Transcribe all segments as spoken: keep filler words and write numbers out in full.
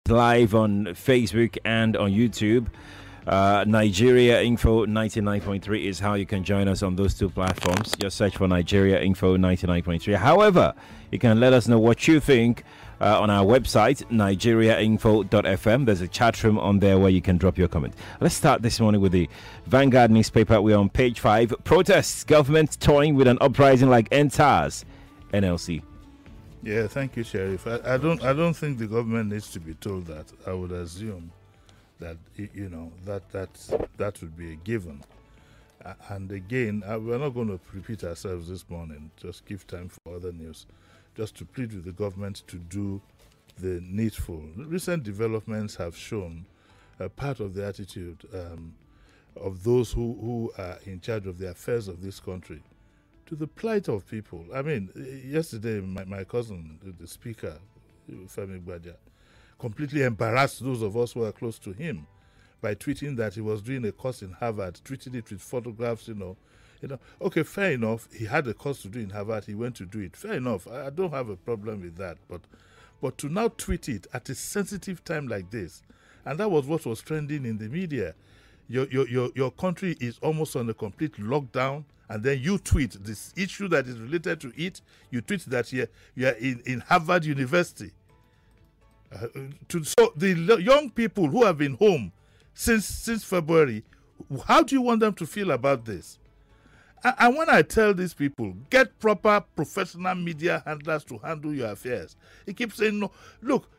live on Facebook and on YouTube. Uh, Nigeria Info ninety-nine point three is how you can join us on those two platforms. Just search for Nigeria Info ninety-nine point three. However, you can let us know what you think uh, on our website, nigeria info dot f m. There's a chat room on there where you can drop your comment. Let's start this morning with the Vanguard newspaper. We're on page five. Protests, government toying with an uprising like N T A S, N L C. Yeah, thank you, Sheriff. I, I don't I don't think the government needs to be told that. I would assume that, you know, that that that would be a given. Uh, and again, uh, we're not going to repeat ourselves this morning. Just give time for other news. Just to plead with the government to do the needful. Recent developments have shown a part of the attitude um, of those who, who are in charge of the affairs of this country to the plight of people. I mean, yesterday, my, my cousin, the speaker, Femi Gbadia, completely embarrassed those of us who are close to him by tweeting that he was doing a course in Harvard, tweeting it with photographs, you know. You know, okay, fair enough. He had a course to do in Harvard. He went to do it. Fair enough. I, I don't have a problem with that. But, but to now tweet it at a sensitive time like this, and that was what was trending in the media. Your your your your country is almost on a complete lockdown, and then you tweet this issue that is related to it. You tweet that you're, you're in, in Harvard University. Uh, to, so the young people who have been home since since February, how do you want them to feel about this? And, and when I tell these people, get proper professional media handlers to handle your affairs, he keeps saying, no, look,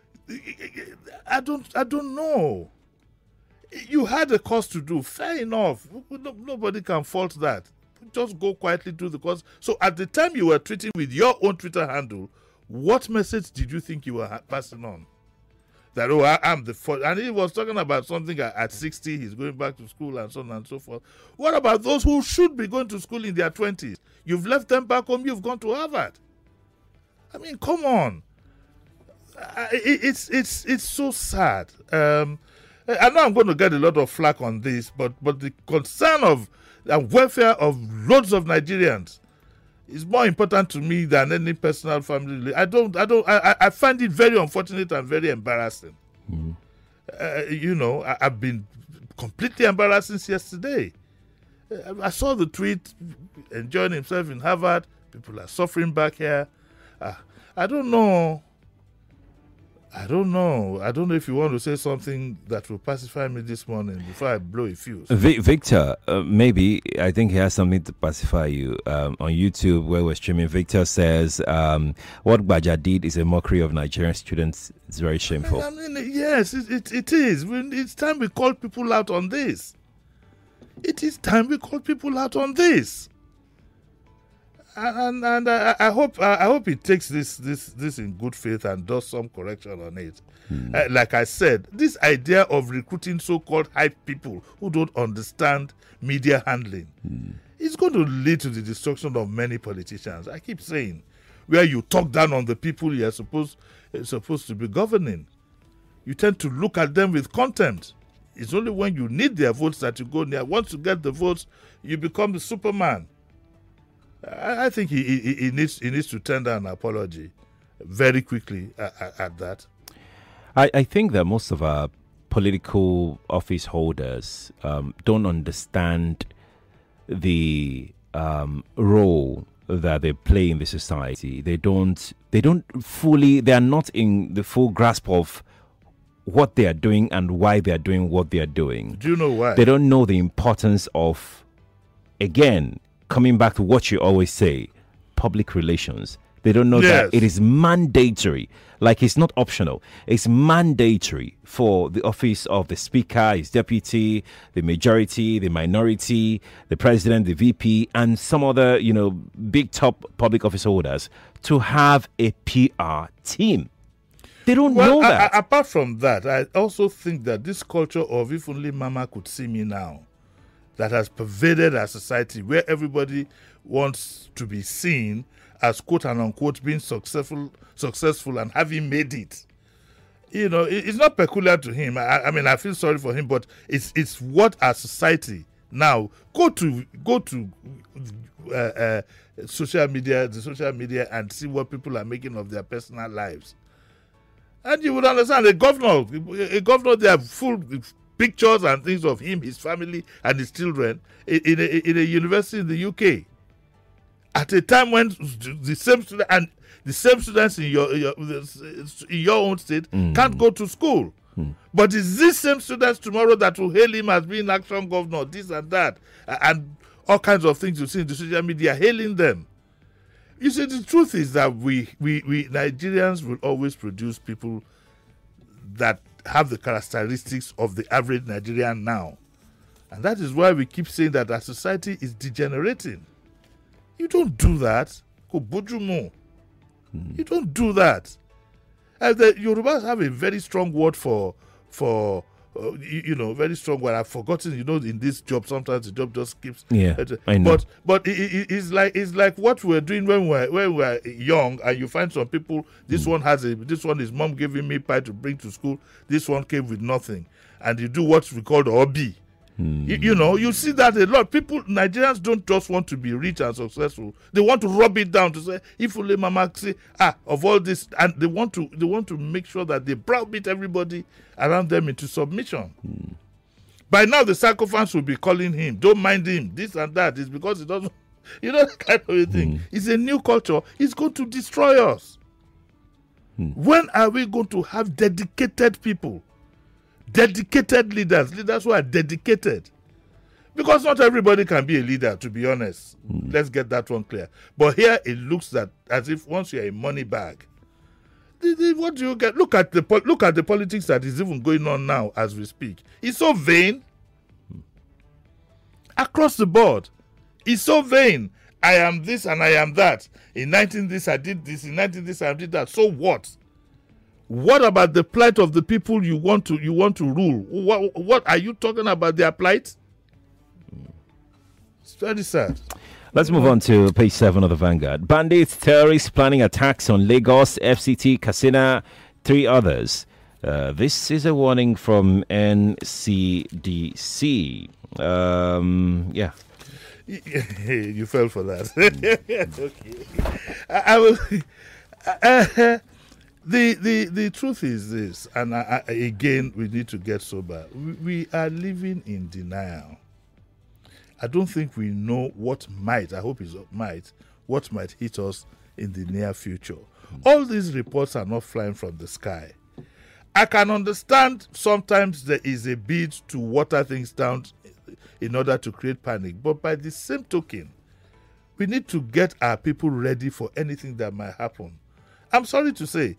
I don't, I don't know. You had a course to do, fair enough. Nobody can fault that. Just go quietly do the course. So at the time you were tweeting with your own Twitter handle, what message did you think you were passing on? That, oh, I, I'm the first. And he was talking about something at, at sixty, he's going back to school and so on and so forth. What about those who should be going to school in their twenties? You've left them back home, you've gone to Harvard. I mean, come on. I, it, it's it's it's so sad. Um, I know I'm going to get a lot of flack on this, but but the concern of the welfare of loads of Nigerians is more important to me than any personal family. I don't, I don't, I, I find it very unfortunate and very embarrassing. Mm. Uh, you know, I, I've been completely embarrassed since yesterday. Uh, I saw the tweet, enjoying himself in Harvard. People are suffering back here. Uh, I don't know. I don't know. I don't know if you want to say something that will pacify me this morning before I blow a fuse. V- Victor, uh, maybe, I think he has something to pacify you. Um, on YouTube, where we're streaming, Victor says, um, what Gbaja did is a mockery of Nigerian students. It's very shameful. I mean, yes, it, it, it is. It's time we call people out on this. It is time we call people out on this. And and I, I hope I hope he takes this this this in good faith and does some correction on it. Mm. Uh, like I said, this idea of recruiting so-called hype people who don't understand media handling mm. is going to lead to the destruction of many politicians. I keep saying, where you talk down on the people you're supposed uh, supposed to be governing, you tend to look at them with contempt. It's only when you need their votes that you go near. Once you get the votes, you become the Superman. I think he, he, he needs he needs to tender an apology very quickly at, at that. I, I think that most of our political office holders um, don't understand the um, role that they play in the society. They don't they don't fully they are not in the full grasp of what they are doing and why they are doing what they are doing. Do you know why? They don't know the importance of, again, coming back to what you always say, public relations. They don't know yes. that it is mandatory. Like, it's not optional. It's mandatory for the office of the speaker, his deputy, the majority, the minority, the president, the V P, and some other, you know, big top public office holders to have a P R team. They don't well, know that. I, I, apart from that, I also think that this culture of if only Mama could see me now, that has pervaded our society, where everybody wants to be seen as quote and unquote being successful, successful and having made it. You know, it, it's not peculiar to him. I, I mean, I feel sorry for him, but it's it's what our society now go to go to uh, uh, social media, the social media, and see what people are making of their personal lives. And you would understand a governor, a governor, they have full pictures and things of him, his family, and his children in, in, a, in a university in the U K. At a time when the same student and the same students in your in your, in your own state mm. can't go to school. Mm. But it's these same students tomorrow that will hail him as being action governor, this and that, and all kinds of things you see in the social media, hailing them. You see, the truth is that we, we, we Nigerians will always produce people that have the characteristics of the average Nigerian now. And that is why we keep saying that our society is degenerating. You don't do that. Mm. You don't do that. And the Yorubas have a very strong word for, for uh, you, you know, very strong word. I've forgotten, you know, in this job, sometimes the job just keeps. Yeah, uh, I know. But, but it, it, it's, like, it's like what we're doing when we're, when we're young, and you find some people, this mm. one has a, this one, his mom giving me pie to bring to school, this one came with nothing. And you do what we call the hobby. Mm. You, you know, you see that a lot. People, Nigerians don't just want to be rich and successful. They want to rub it down to say, if only Mama say, ah, of all this, and they want to, they want to make sure that they browbeat everybody around them into submission. Mm. By now, the sycophants will be calling him, don't mind him, this and that. It's because he doesn't, you know, that kind of a thing. Mm. It's a new culture. It's going to destroy us. Mm. When are we going to have dedicated people? Dedicated leaders, leaders who are dedicated. Because not everybody can be a leader, to be honest. Mm. Let's get that one clear. But here it looks that as if once you're a money bag, the, the, what do you get? Look at the look at the politics that is even going on now as we speak. It's so vain. Mm. Across the board. It's so vain. I am this and I am that. In nineteen this I did this, in nineteen this I did that. So what? What about the plight of the people you want to you want to rule? What what are you talking about their plight? It's very sad. Let's move on to page seven of the Vanguard. Bandits, terrorists planning attacks on Lagos, F C T, Katsina, three others. Uh, this is a warning from N C D C. Um, yeah. You fell for that. Okay. I, I will. Uh, The, the the truth is this, and I, I, again, we need to get sober. We, we are living in denial. I don't think we know what might, I hope it's might, what might hit us in the near future. Mm. All these reports are not flying from the sky. I can understand sometimes there is a bid to water things down in order to create panic, but by the same token, we need to get our people ready for anything that might happen. I'm sorry to say,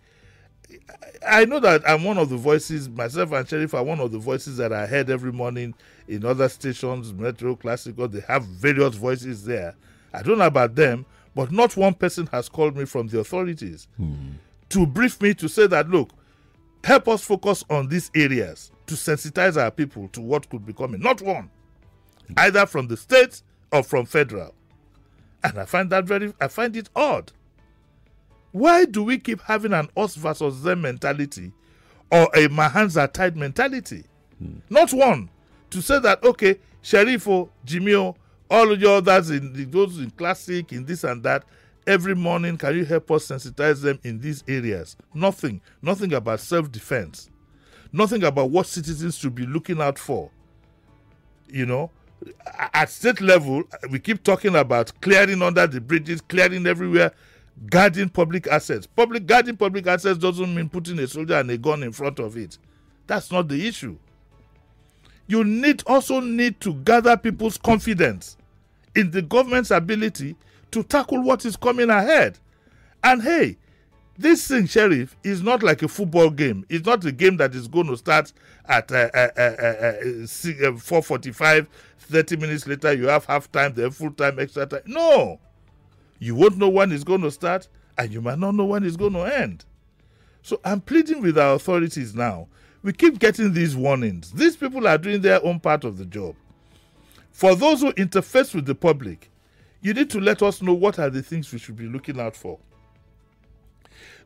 I know that I'm one of the voices, myself and Sheriff are one of the voices that I heard every morning in other stations, Metro, Classical. They have various voices there. I don't know about them, but not one person has called me from the authorities hmm. to brief me to say that, look, help us focus on these areas to sensitize our people to what could be coming. Not one, either from the state or from federal. And I find that very, I find it odd. Why do we keep having an us versus them mentality or a my hands are tied mentality? Hmm. Not one. To say that, okay, Sherifo, Jimio, all of the others, in those in Classic, in this and that, every morning, can you help us sensitize them in these areas? Nothing. Nothing about self-defense. Nothing about what citizens should be looking out for. You know, at state level, we keep talking about clearing under the bridges, clearing everywhere, guarding public assets. Public guarding public assets doesn't mean putting a soldier and a gun in front of it. That's not the issue. You need also need to gather people's confidence in the government's ability to tackle what is coming ahead. And hey, this thing, Sheriff, is not like a football game. It's not a game that is going to start at uh, uh, uh, uh, four forty-five, thirty minutes later, you have half time, then full time, extra time. No. You won't know when it's going to start, and you might not know when it's going to end. So I'm pleading with our authorities now. We keep getting these warnings. These people are doing their own part of the job. For those who interface with the public, you need to let us know what are the things we should be looking out for.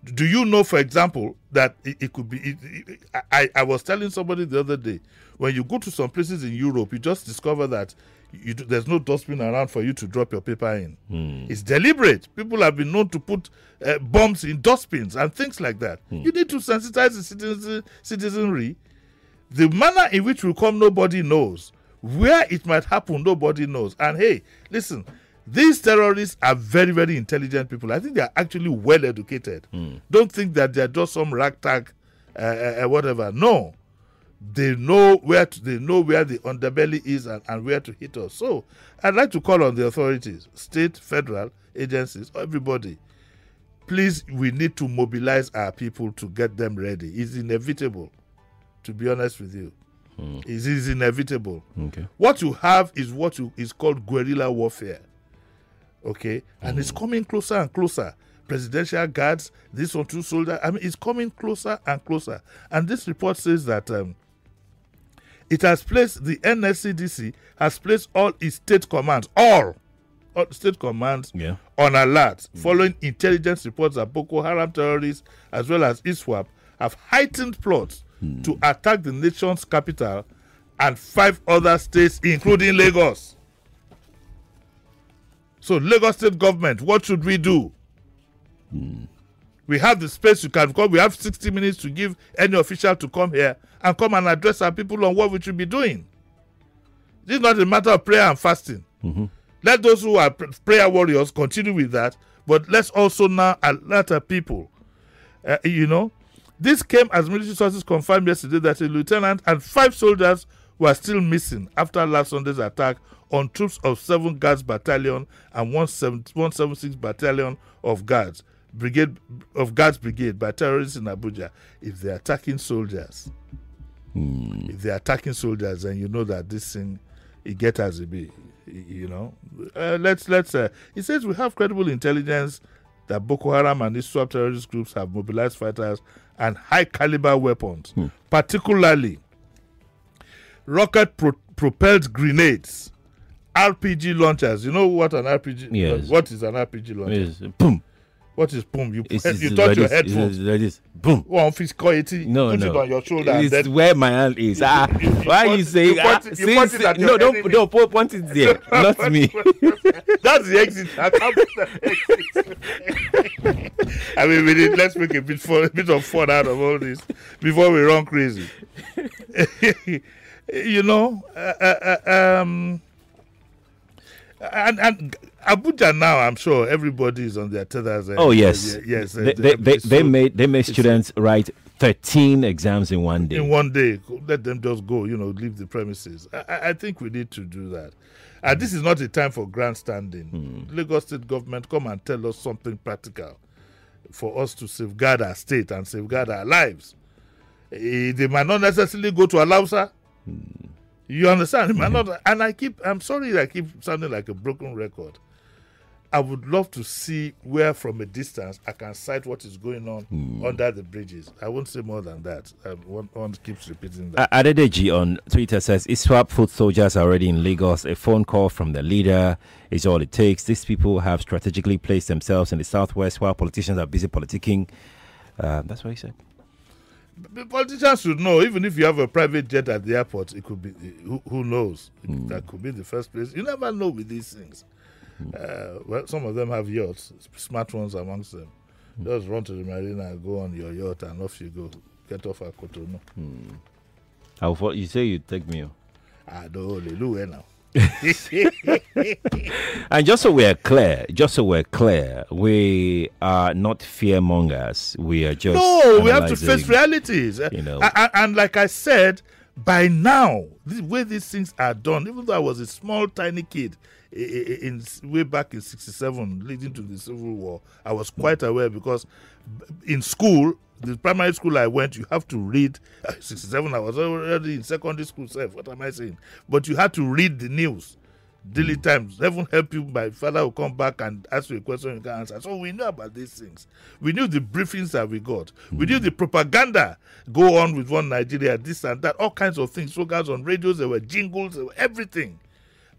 Do you know, for example, that it, it could be... It, it, I, I was telling somebody the other day, when you go to some places in Europe, you just discover that you do, there's no dustbin around for you to drop your paper in. Mm. It's deliberate. People have been known to put uh, bombs in dustbins and things like that. Mm. You need to sensitize the citizen, citizenry. The manner in which we come, nobody knows. Where it might happen, nobody knows. And hey, listen, these terrorists are very, very intelligent people. I think they are actually well educated. Mm. Don't think that they're just some ragtag, uh, uh, whatever. No, they know where to, they know where the underbelly is and, and where to hit us. So I'd like to call on the authorities, state, federal agencies, everybody. Please, we need to mobilize our people to get them ready. It's inevitable. To be honest with you, mm. it is inevitable. Okay. What you have is what you, is called guerrilla warfare. Okay, and mm. it's coming closer and closer. Presidential guards, this one, two soldiers. I mean, it's coming closer and closer. And this report says that um, it has placed the N S C D C has placed all its state commands, all, all state commands, yeah. on alert mm. following intelligence reports that Boko Haram terrorists as well as ISWAP have heightened plots mm. to attack the nation's capital and five other states, including Lagos. So, Lagos state government, what should we do? Mm. We have the space you can come. We have sixty minutes to give any official to come here and come and address our people on what we should be doing. This is not a matter of prayer and fasting. Mm-hmm. Let those who are prayer warriors continue with that, but let's also now alert our people. Uh, you know, this came as military sources confirmed yesterday that a lieutenant and five soldiers were still missing after last Sunday's attack on troops of seven Guards Battalion and one seventy-six Battalion of Guards Brigade of Guards Brigade by terrorists in Abuja. If they're attacking soldiers, mm. if they're attacking soldiers, then you know that this thing it gets as it be. You know, uh, let's let's. Uh, it says we have credible intelligence that Boko Haram and these swap terrorist groups have mobilized fighters and high caliber weapons, mm. particularly rocket pro- propelled grenades, R P G launchers. You know what an R P G? Yes. What is an R P G launcher? Yes. Boom. What is boom? You it's, you it's touch like your this, headphones. Like this. Boom. One physicality. No, put no. it on your shoulder. It's and then where my hand is. you, ah, you, you, why you are you point, saying? you Ah, point, you see, point see, it at no, your don't, enemy. don't point, point it there. Not me. That's the exit. I can't put the exit. I mean, we need, let's make a bit, fun, a bit of fun out of all this before we run crazy. You know, uh, uh, um, and, and Abuja now, I'm sure everybody is on their tethers. Oh yes, uh, yes. They, uh, they, they, so they made they made students write thirteen exams in one day. In one day, let them just go. You know, leave the premises. I, I think we need to do that. And mm. this is not a time for grandstanding. Mm. Lagos State government, come and tell us something practical for us to safeguard our state and safeguard our lives. Uh, they might not necessarily go to Alausa. Mm. You understand? It might mm-hmm. not, and I keep. I'm sorry, I keep sounding like a broken record. I would love to see where, from a distance, I can sight what is going on mm. under the bridges. I won't say more than that. Um, one, one keeps repeating that. Uh, Adedeji on Twitter says, ISWAP foot soldiers are already in Lagos. A phone call from the leader is all it takes. These people have strategically placed themselves in the southwest while politicians are busy politicking. Uh, that's what he said. The politicians should know, even if you have a private jet at the airport, it could be, who, who knows? Mm. That could be the first place. You never know with these things. Uh, well, some of them have yachts, smart ones amongst them. Mm. Just run to the marina, go on your yacht, and off you go. Get off at Cotonou. Mm. How far you say you take me? I don't know now. And just so we're clear, just so we're clear, we are not fearmongers. We are just no. We have to face realities. You know, and, and like I said, by now, the way these things are done, even though I was a small, tiny kid. In, in way back in sixty-seven, leading to the Civil War, I was quite aware because in school, the primary school I went, you have to read. Uh, sixty-seven, I was already in secondary school. Self, what am I saying? But you had to read the news, daily times. Heaven help you, my father will come back and ask you a question you can answer. So we knew about these things. We knew the briefings that we got. Mm-hmm. We knew the propaganda go on with one Nigeria, this and that, all kinds of things. Slogans on radios, there were jingles, there were everything.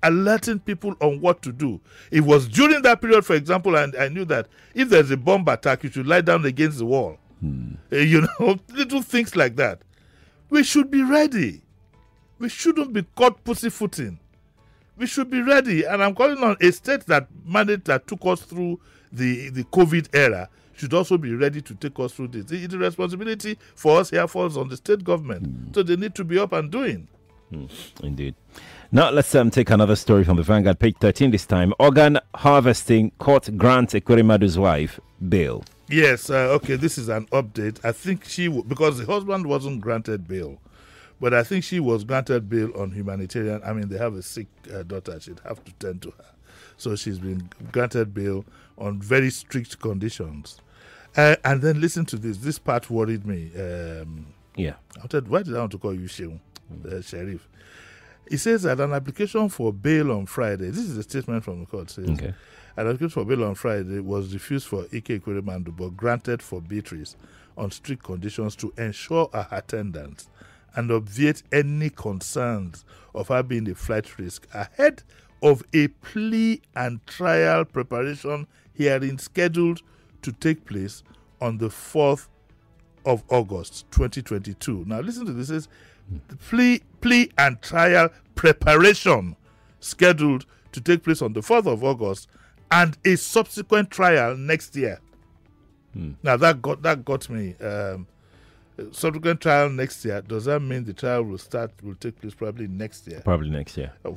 alerting people on what to do. It was during that period, for example, and I knew that if there's a bomb attack, you should lie down against the wall. Hmm. Uh, you know, little things like that. We should be ready. We shouldn't be caught pussyfooting. We should be ready. And I'm calling on a state that managed, that took us through the, the COVID era, should also be ready to take us through this. The, the responsibility for us here falls on the state government. Mm. So they need to be up and doing. Mm, indeed. Now let's um, take another story from the Vanguard, page thirteen this time. Organ harvesting court grants Ekwerimadu's wife bail. Yes, uh, okay, this is an update. I think she, w- because the husband wasn't granted bail, but I think she was granted bail on humanitarian. I mean, they have a sick uh, daughter. She'd have to tend to her. So she's been granted bail on very strict conditions. Uh, and then listen to this. This part worried me. Um, yeah. I wanted, why did I want to call you Sheung, uh, Sheriff? He says that an application for bail on Friday, this is a statement from the court, says, okay. An application for bail on Friday was refused for Ike Ekweremadu, but granted for Beatrice on strict conditions to ensure her attendance and obviate any concerns of her being a flight risk ahead of a plea and trial preparation hearing scheduled to take place on the fourth of August, twenty twenty-two. Now listen to this. It says, the plea, plea and trial preparation scheduled to take place on the fourth of August and a subsequent trial next year. Hmm. Now that got that got me. Um, subsequent trial next year, does that mean the trial will start, will take place probably next year? Probably next year. Oh,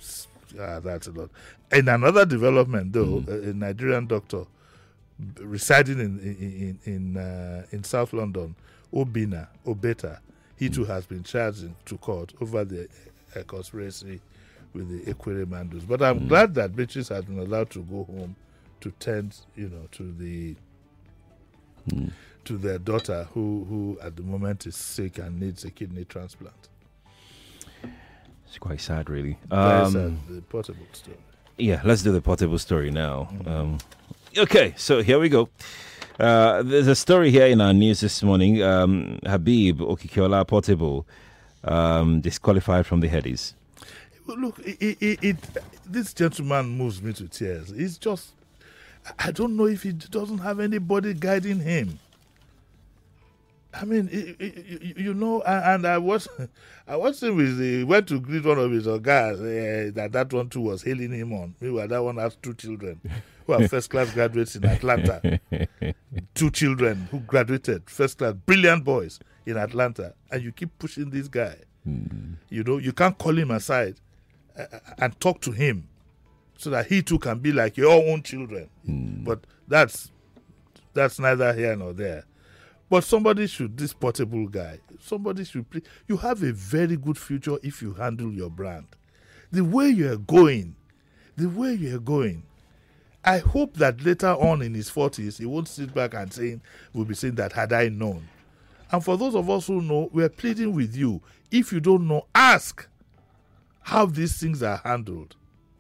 ah, that's a lot. In another development, though, hmm. a, a Nigerian doctor residing in in in in, uh, in South London, Obina Obeta, he too has been charged in, to court over the uh, conspiracy with the Ekweremadus. But I'm mm. glad that Beatrice has been allowed to go home to tend, you know, to the mm. to their daughter, who who at the moment is sick and needs a kidney transplant. It's quite sad, really. Very um, sad. The portable story. Yeah, let's do the portable story now. Mm. Um, Okay, so here we go. Uh, there's a story here in our news this morning. Um, Habib Okikiola Portable um, disqualified from the Headies. Look, it, it, it, this gentleman moves me to tears. He's just, I don't know if he doesn't have anybody guiding him. I mean, it, it, you know, and I was, I watched him with, he went to greet one of his guys, uh, that that one too was hailing him on. Meanwhile, that one has two children who are first-class graduates in Atlanta. Two children who graduated first-class, brilliant boys in Atlanta. And you keep pushing this guy. Mm-hmm. You know, you can't call him aside uh, and talk to him so that he too can be like your own children. Mm. But that's that's neither here nor there. But somebody should, this Portable guy, somebody should play. You have a very good future if you handle your brand. The way you're going, the way you're going, I hope that later on in his forties, he won't sit back and saying, we'll be saying that had I known. And for those of us who know, we're pleading with you. If you don't know, ask how these things are handled.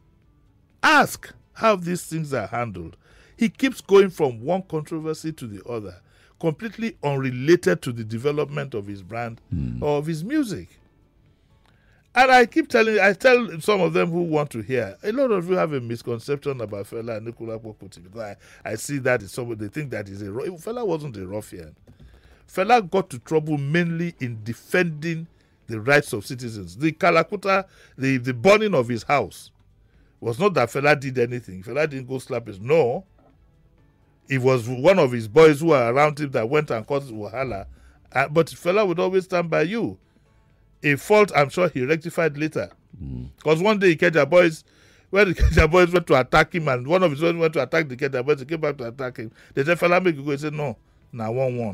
Ask how these things are handled. He keeps going from one controversy to the other, completely unrelated to the development of his brand mm. or of his music. And I keep telling, I tell some of them who want to hear, a lot of you have a misconception about Fela Anikulapo Kuti, because I, I see that is somebody, they think that is a, Fela wasn't a ruffian. Fela got to trouble mainly in defending the rights of citizens. The Kalakuta, the, the burning of his house, was not that Fela did anything. Fela didn't go slap his, no. It was one of his boys who were around him that went and caused wahala. Uh, but Fela would always stand by you. A fault I'm sure he rectified later. Because mm. one day Ikeja boys, when the Ikeja boys went to attack him, and one of his boys went to attack the Ikeja boys, he came back to attack him. They said, Fela, make you go. He said, no, now one one.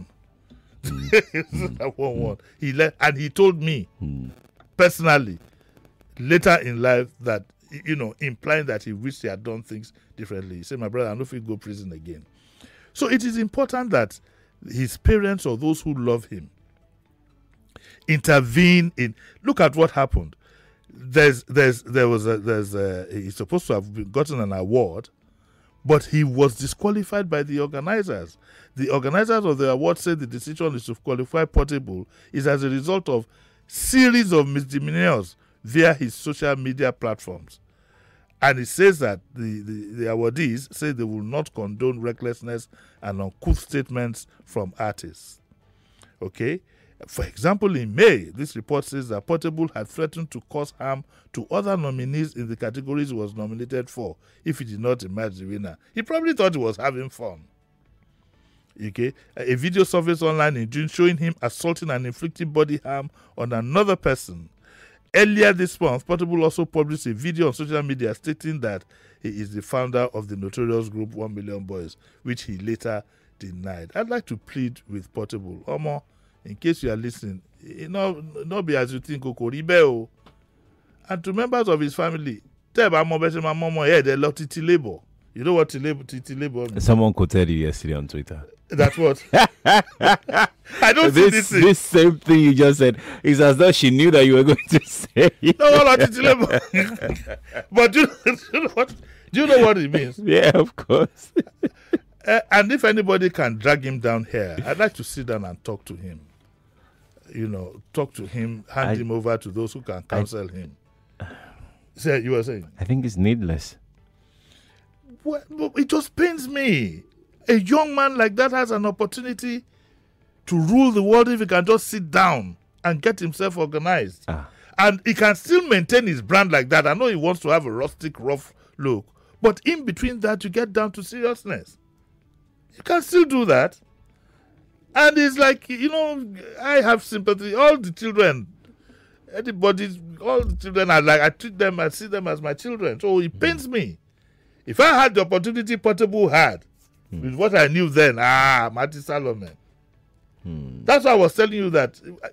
Mm. one one. He let, and he told me mm. personally later in life that, you know, implying that he wished he had done things differently. He said, my brother, I don't know if he'll go to prison again. So it is important that his parents or those who love him intervene in. Look at what happened. There's, there's, there was a, there's a, he's supposed to have gotten an award, but he was disqualified by the organizers. The organizers of the award said the decision is to qualify Portable is as a result of series of misdemeanors via his social media platforms. And it says that the, the, the awardees say they will not condone recklessness and uncouth statements from artists. Okay? For example, in May, this report says that Portable had threatened to cause harm to other nominees in the categories he was nominated for if he did not emerge the winner. He probably thought he was having fun. Okay? A video surfaced online in June showing him assaulting and inflicting body harm on another person. Earlier this month, Portable also published a video on social media stating that he is the founder of the notorious group One Million Boys, which he later denied. I'd like to plead with Portable. Omo, in case you are listening, it not, not be as you think, Okoribe. And to members of his family, tell my mom, my mom, yeah, they love Titi Labor. You know what Titi Labor means? Someone quoted you yesterday on Twitter. That's what. I don't this, see this. Thing. This same thing you just said is as though she knew that you were going to say. No, no, not Titi Labor. But do you, do you know what? Do you know what it means? Yeah, of course. uh, and if anybody can drag him down here, I'd like to sit down and talk to him. You know, talk to him, hand I, him over to those who can counsel I, him. Say, you were saying? I think it's needless. Well, it just pains me. A young man like that has an opportunity to rule the world if he can just sit down and get himself organized. Ah. And he can still maintain his brand like that. I know he wants to have a rustic, rough look. But in between that, you get down to seriousness. You can still do that. And it's like, you know, I have sympathy. All the children, anybody, all the children, I like, I treat them, I see them as my children. So it pains me. If I had the opportunity Portable had, Hmm. with what I knew then, ah, Marty Salome. Hmm. That's why I was telling you that